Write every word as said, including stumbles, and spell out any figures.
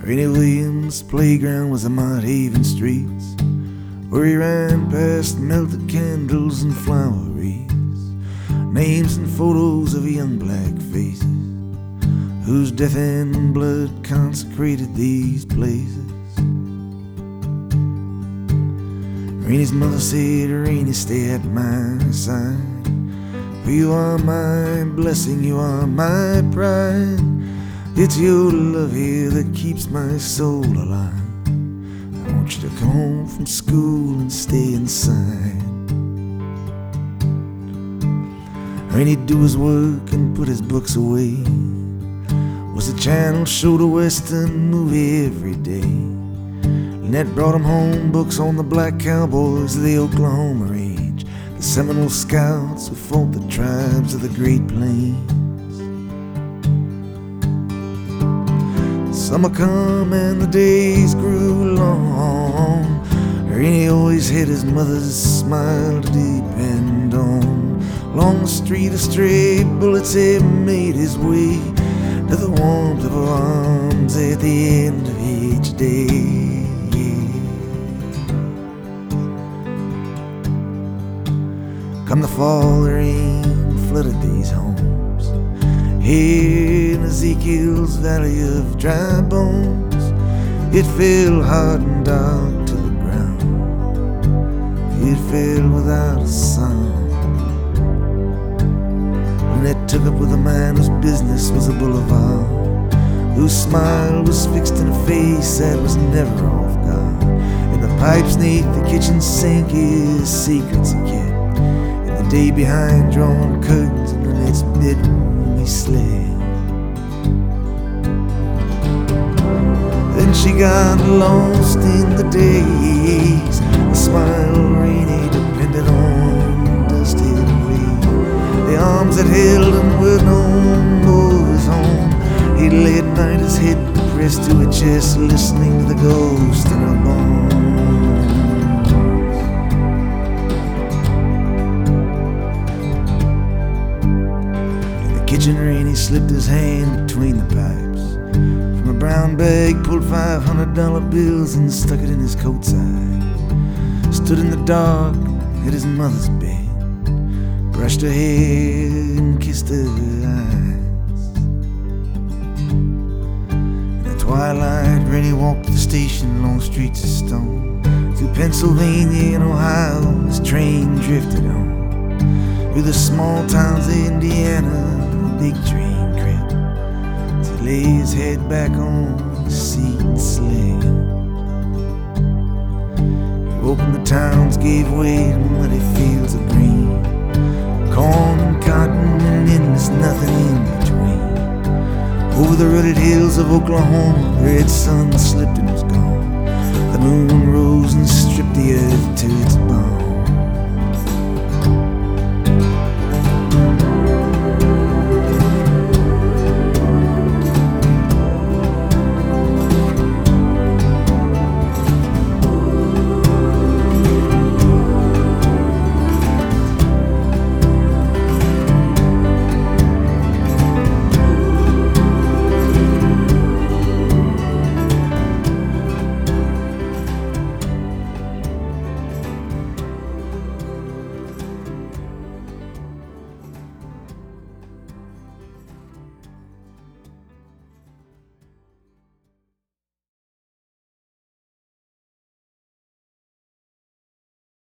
Rainy Williams' playground was the Mott Haven streets, where he ran past melted candles and flower wreaths, names and photos of young black faces, whose death and blood consecrated these places. Rainy's mother said, Rainy, stay at my side, for you are my blessing, you are my pride. It's your love here that keeps my soul alive. I want you to come home from school and stay inside. Rainy'd do his work and put his books away. Was the channel showed a western movie every day. Lynette brought him home books on the black cowboys of the Oklahoma Range, the Seminole scouts who fought the tribes of the Great Plains. Summer come and the days grew long. Rainy always had his mother's smile to depend on. Along the street a stray bullets had made his way to the warmth of her arms at the end of each day. Come the fall, the rain flooded these homes. Here in Ezekiel's valley of dry bones, it fell hard and dark to the ground. It fell without a sound. Lynette took up with a man whose business was a boulevard, whose smile was fixed in a face that was never off guard. And the pipes neath the kitchen sink is secrets he kept. And the day behind drawn curtains in Lynette's bedroom he slept. Then she got lost in the days. The smile Rainy depended on dusted away. The arms that held him were no more his own. He lay at night, his head pressed to her chest, listening to the ghost in her bones. Kitchen Rainy slipped his hand between the pipes. From a brown bag pulled five hundred dollar bills and stuck it in his coat side. Stood in the dark at his mother's bed, brushed her hair and kissed her eyes. In the twilight Rainy walked to the station along streets of stone. Through Pennsylvania and Ohio his train drifted on. Through the small towns of Indiana big train crept to lay his head back on the seat and slept. He woke and the towns gave way to muddy fields of green, corn and cotton and endless nothing in between. Over the rutted hills of Oklahoma the red sun slipped and was gone. The moon rose and stripped the earth to its